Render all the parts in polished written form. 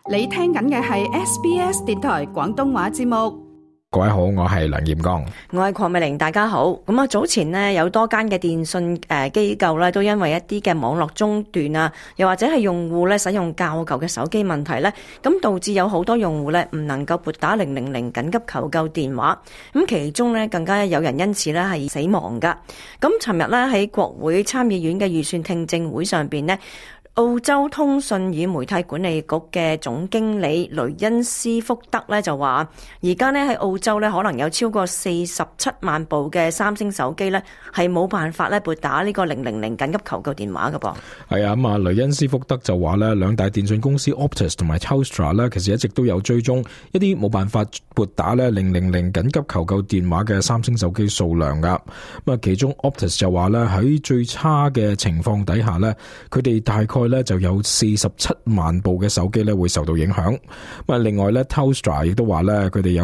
你聽緊嘅係 SBS 電台廣東話節目。 各位好，我係梁彥剛， 我係鄺美玲，大家好。咁啊，早前呢，有多間嘅電信機構咧，都因為一啲嘅網絡中斷啊，又或者係用戶咧使用較舊嘅手機問題咧，咁導致有好多用戶咧唔能夠撥打000緊急求救電話。咁其中咧更加有人因此咧係死亡噶。咁尋日咧喺國會參議院嘅預算聽證會上邊呢，澳洲通訊與媒體管理局嘅總經理雷恩斯福德咧就話，而家咧喺澳洲咧可能有超過47萬部嘅三星手機咧係冇辦法咧撥打呢個000緊急求救電話㗎噃。 係啊，咁啊，雷恩斯福德就話咧，兩大電信公司 Optus 同埋 Telstra 咧，其實一直都有追蹤一啲冇辦法撥打咧000緊急求救電話嘅三星手機數量噶。咁啊，其中 Optus 就話咧喺最差嘅情況底下咧，佢哋大概咧就有47萬部嘅手機咧會受到影響。咁啊，另外咧 Telstra 亦都話咧，佢哋有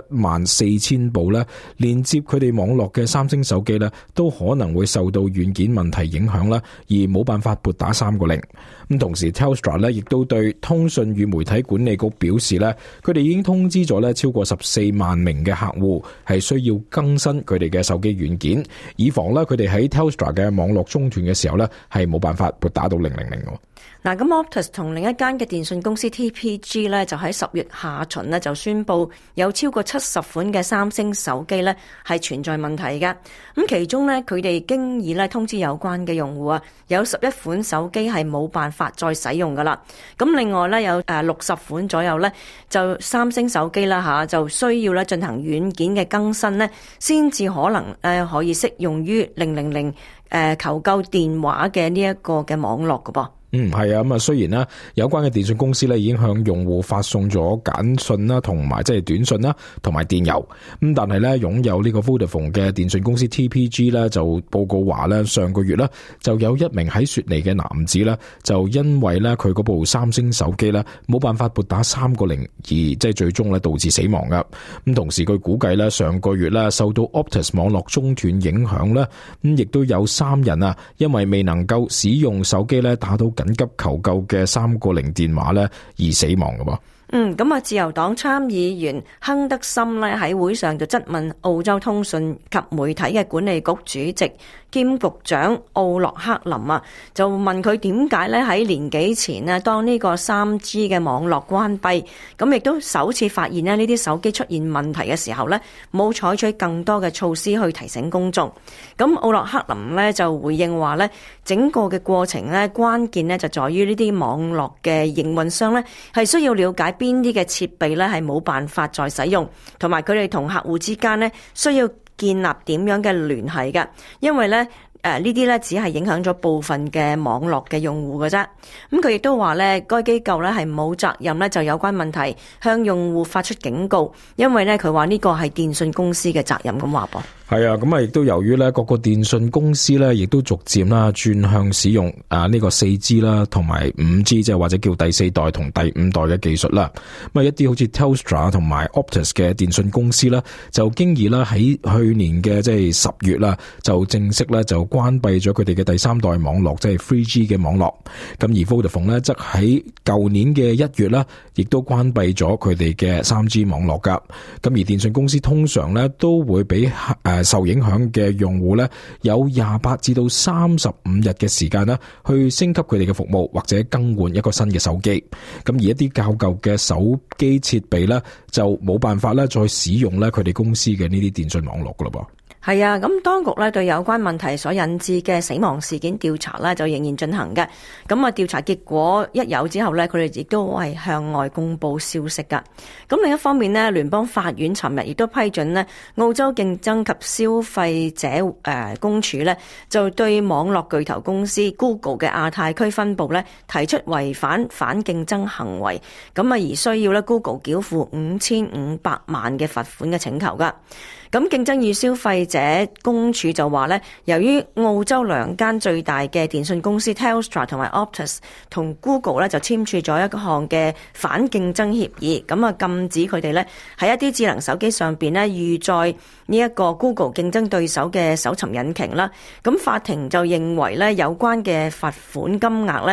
114000部咧連接佢哋網絡嘅三星手機咧都可能會受到軟件問題影響啦，而冇辦法撥打3個0。咁同時 Telstra 咧亦都對通訊與媒體管理局表示咧，佢哋已經通知咗咧超過14萬名嘅客戶係需要更新佢哋嘅手機軟件，以防咧佢哋喺 Telstra 嘅網絡中斷嘅時候咧係冇辦法撥打到000。 嗱，咁 Optus 同另一間嘅電信公司 TPG 咧，就喺10月下旬咧就宣布有超過70款嘅三星手機咧係存在問題嘅。咁其中咧，佢哋經已咧通知有關嘅用戶啊，有11款手機係冇辦法再使用噶啦。咁另外咧有60款左右咧就三星手機啦吓，就需要咧進行軟件嘅更新咧，先至可能可以適用於000求救電話嘅呢一個嘅網絡噶噃。 係啊，咁啊，雖然咧有關嘅電信公司咧已經向用戶發送咗簡訊啦，同埋即係短信啦，同埋電郵，咁但係咧擁有呢個 Vodafone 嘅電信公司 TPG 咧就報告話咧，上個月咧就有一名喺雪梨嘅男子咧就因為咧佢嗰部三星手機咧冇辦法撥打3個0，而即係最終咧導致死亡噶。咁同時佢估計咧上個月咧受到 Optus 網絡中斷影響咧，咁亦都有3人啊因為未能夠使用手機咧打到緊急求救嘅3個0電話咧而死亡噶噃。 咁啊，自由黨參議員亨德森咧喺會上就質問澳洲通訊及媒體嘅管理局主席兼局長奧洛克林啊，就問佢點解咧喺年幾前呢，當呢個 3G 嘅網絡關閉，咁亦都首次發現呢啲手機出現問題嘅時候咧，冇採取更多嘅措施去提醒公眾。咁奧洛克林咧就回應話咧，整個嘅過程咧關鍵咧就在於呢啲網絡嘅營運商咧係需要了解邊啲嘅設備咧係冇辦法再使用，同埋佢哋同客戶之間咧需要建立點樣嘅聯繫㗎，因為咧呢啲咧只係影響咗部分嘅網絡嘅用戶嘅啫。咁佢亦都話咧，該機構咧係冇責任咧就有關問題向用戶發出警告，因為咧佢話呢個係電信公司嘅責任咁話噃。 係啊，咁啊亦都由於咧各個電信公司咧亦都逐漸啦轉向使用呢個 4G 啦同埋 5G， 即係或者叫第4代同第5代嘅技術啦。咁啊一啲好似 Telstra 同埋 Optus 嘅電信公司啦，就經已啦喺去年嘅即係10月啦，就正式咧就關閉咗佢哋嘅第3代網絡，即係 3G 嘅網絡。咁而 Vodafone 咧則喺舊年嘅1月啦，亦都關閉咗佢哋嘅 3G 網絡噶。咁而電信公司通常咧都會俾受影響嘅用戶咧有28至到35日嘅時間啦，去升級佢哋嘅服務或者更換一個新嘅手機。咁而一啲較舊嘅手機設備咧就冇辦法咧再使用咧佢哋公司嘅呢啲電信網絡噶啦噃。 係啊，咁當局咧對有關問題所引致嘅死亡事件調查咧就仍然進行嘅。咁啊調查結果一有之後咧，佢哋亦都係向外公布消息噶。咁另一方面咧，聯邦法院尋日亦都批准咧澳洲競爭及消費者公署咧就對網絡巨頭公司 Google 嘅亞太區分部咧提出違反反競爭行為，咁啊而需要咧 Google 繳付5500萬嘅罰款嘅請求噶。咁競爭與消費者公署就話咧，由於澳洲兩間最大嘅電信公司 Telstra 同埋 Optus 同 Google 咧就簽署咗一項嘅反競爭協議，咁啊禁止佢哋咧喺一啲智能手機上邊咧預載呢一個 Google 競爭對手嘅搜尋引擎啦。咁法庭就認為咧有關嘅罰款金額咧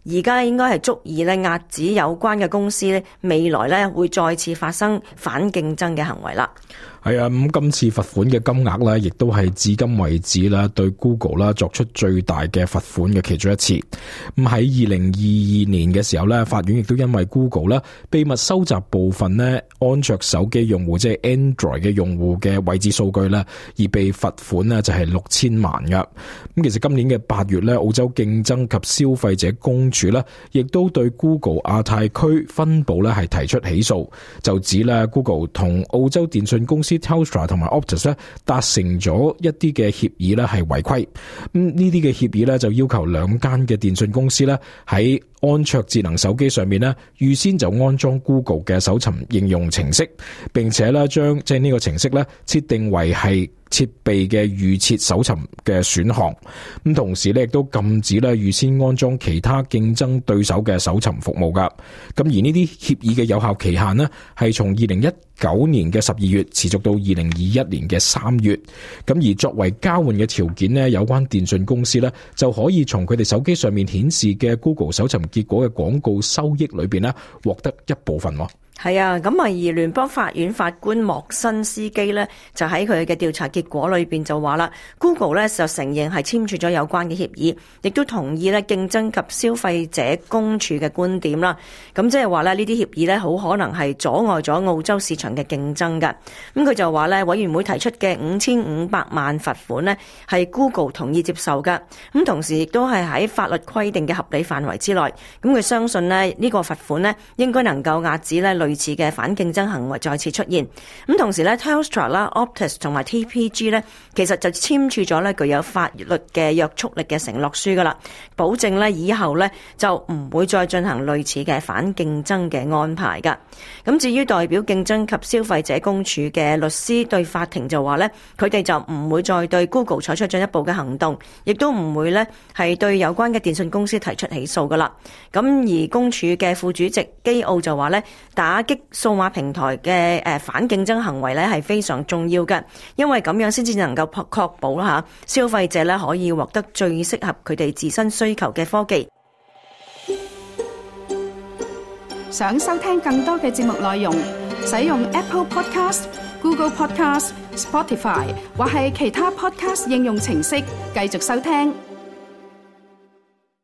而家應該係足以咧壓止有關嘅公司咧未來咧會再次發生反競爭嘅行為啦。 係啊，咁今次罰款嘅金額咧，亦都係至今為止啦，對 Google 啦作出最大嘅罰款嘅其中一次。咁喺2022年嘅時候咧，法院亦都因為 Google 啦秘密收集部分咧安卓手機用戶即係 Android 嘅用戶嘅位置數據啦，而被罰款咧就係6000萬噶。咁其實今年嘅8月咧，澳洲競爭及消費者公署咧，亦都對 Google 亞太區分部咧係提出起訴，就指咧 Google 同澳洲電信公司Telstra 同埋 Optus 咧達成咗一啲嘅協議咧係違規，呢啲嘅協議咧就要求兩間嘅電信公司咧喺安卓智能手機上面咧預先就安裝 Google 嘅搜尋應用程式，並且咧將即係呢個程式咧設定為係設備嘅預設搜尋嘅選項，咁同時咧亦都禁止咧預先安裝其他競爭對手嘅搜尋服務噶。咁而呢啲協議嘅有效期限呢，係從2019年嘅12月持續到2021年嘅3月。咁而作為交換嘅條件呢，有關電信公司呢就可以從佢哋手機上面顯示嘅 Google 搜尋結果嘅廣告收益裏邊呢獲得一部分。 係啊，咁而聯邦法院法官莫辛斯基呢，就喺佢嘅調查結果裏邊就話啦 ，Google 呢就承認係簽署咗有關嘅協議，亦都同意咧競爭及消費者公署嘅觀點啦。咁即係話咧呢啲協議呢，好可能係阻礙咗澳洲市場嘅競爭㗎。咁佢就話咧，委員會提出嘅5500萬罰款呢，係 Google 同意接受㗎。咁同時亦都係喺法律規定嘅合理範圍之內。咁佢相信呢，呢個罰款呢，應該能夠壓止咧類似嘅反競爭行為再次出現。咁同時咧 Telstra 啦、Optus 同埋 TPG 咧，其實就簽署咗咧具有法律嘅約束力嘅承諾書噶啦，保證咧以後咧就唔會再進行類似嘅反競爭嘅安排噶。咁至於代表競爭及消費者公署嘅律師對法庭就話咧，佢哋就唔會再對 Google 採取進一步嘅行動，亦都唔會咧係對有關嘅電信公司提出起訴噶啦。咁而公署嘅副主席基奧就話咧，打擊數碼平台嘅反競爭行為咧係非常重要嘅，因為咁樣先至能夠確保啦消費者咧可以獲得最適合佢哋自身需求嘅科技。 想收聽更多嘅節目內容，使用 Apple Podcast、Google Podcast、Spotify 或係其他 Podcast 應用程式繼續收聽。